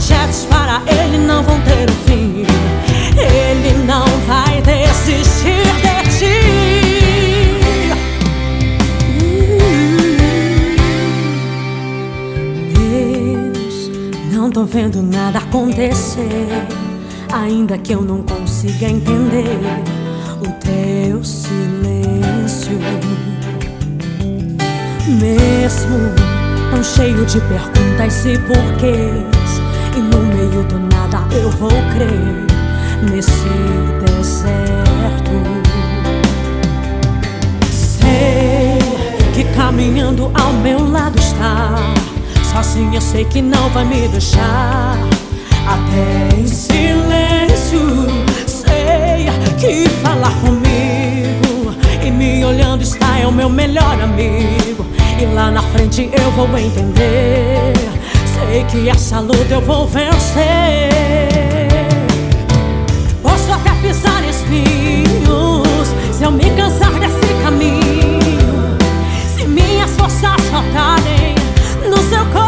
projetos para ele não vão ter um fim. Ele não vai desistir de ti. Deus, não tô vendo nada acontecer, ainda que eu não consiga entender o teu silêncio. Mesmo tão cheio de perguntas e porquês, e no meio do nada eu vou crer nesse deserto. Sei que caminhando ao meu lado está, sozinha sei que não vai me deixar, até em silêncio. Sei que falar comigo e me olhando está é o meu melhor amigo, e lá na frente eu vou entender. Sei que essa luta eu vou vencer. Posso até pisar em espinhos se eu me cansar desse caminho, se minhas forças faltarem no seu corpo.